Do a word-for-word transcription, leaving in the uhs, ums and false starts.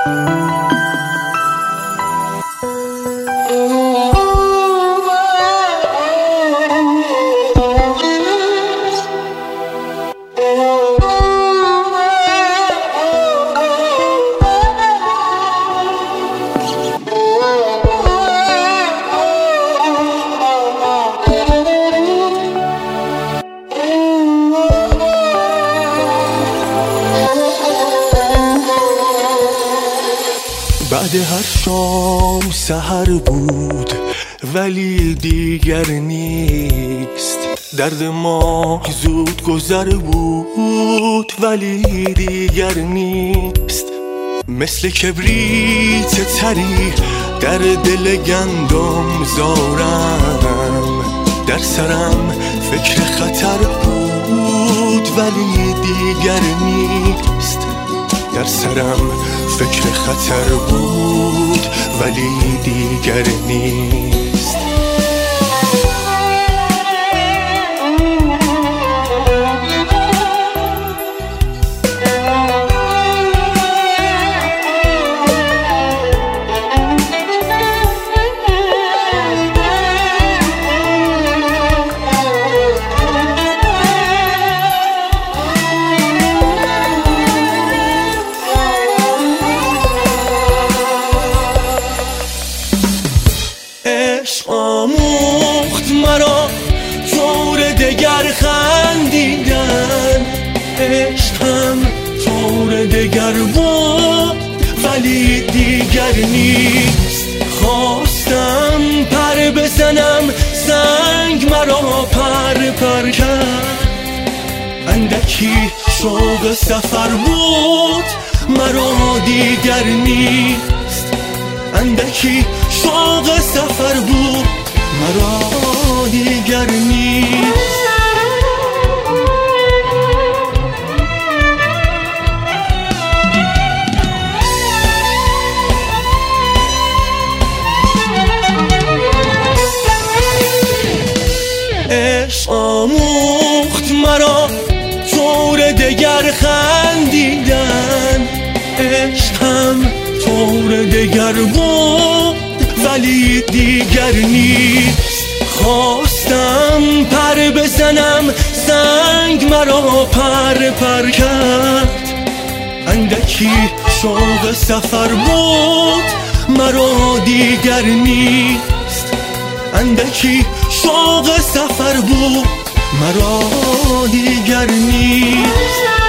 بعد هر شام سحر بود ولی دیگر نیست. درد ما زود گذر بود ولی دیگر نیست. مثل کبریت تری در دل گندم زارم، در سرم فکر خطر بود ولی دیگر نیست. در سرم فکر خطر بود ولی دیگر نیست. آموخت مرا طور دگر خندیدن، عشقم طور دگر بود ولی دیگر نیست. خواستم پر بزنم سنگ مرا پر پر کرد. اندکی شوق سفر بود مرا دیگر نیست. اندکی شوق سفر بود مرا دیگر نیست. عشق آموخت مرا طور دگر خندیدن، عشقم طور دگر بود ولی دیگر نیست. خواستم پر بزنم سنگ مرا پر پر کرد. اندکی شوق سفر بود مرا دیگر نیست. اندکی شوق سفر بود مرا دیگر نیست.